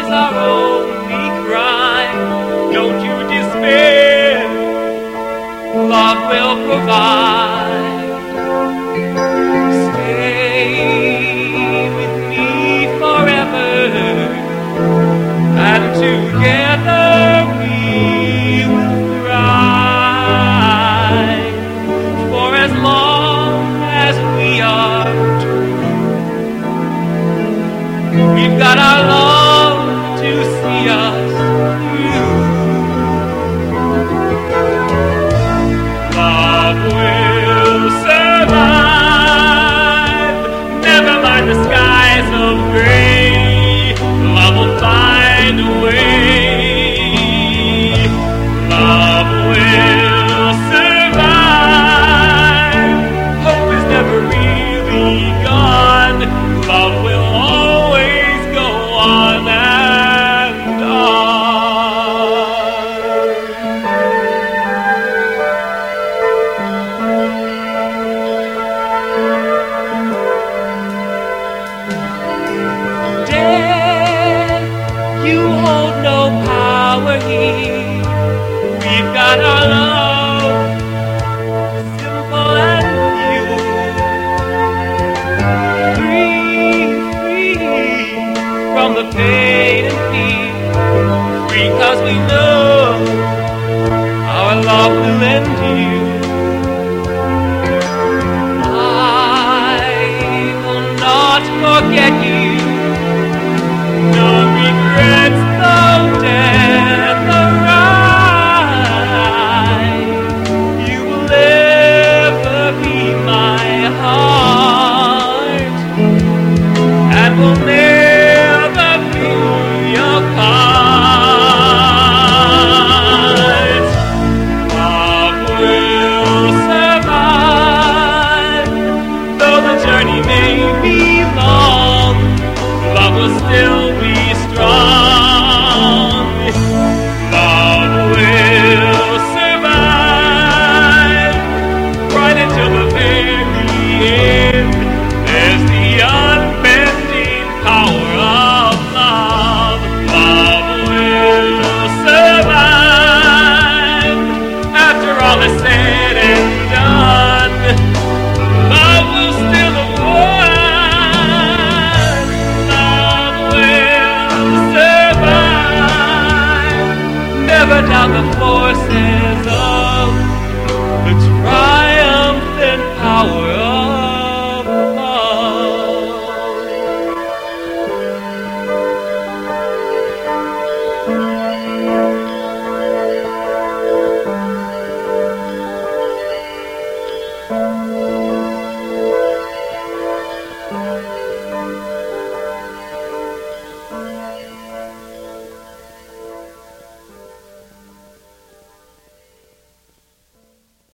our only crime. Don't you despair, love will provide. Stay with me forever, and together we will thrive. For as long as we are true, we've got our love to see us through. Love will survive. Never mind the skies of gray. Love will find a way. Love will survive. Hope is never really gone. Love will always go on and on. Death, you hold no power here. We've got our love, simple and pure. Free from the pain and fear. Free 'cause we know our love will endure. I will not forget you.